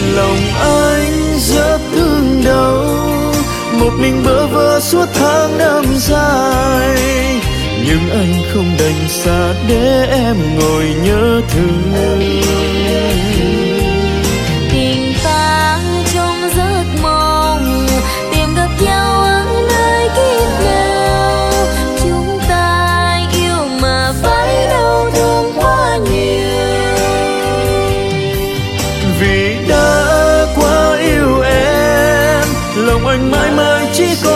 Lòng anh rất thương đau, một mình bơ vơ suốt tháng năm dài, nhưng anh không đành xa để em ngồi nhớ thương. Tình ta trong giấc mộng, tìm gặp nhau ở nơi kiếp nào. Chúng ta yêu mà phải đau thương quá nhiều. Vì đã quá yêu em, lòng anh mãi mãi chỉ có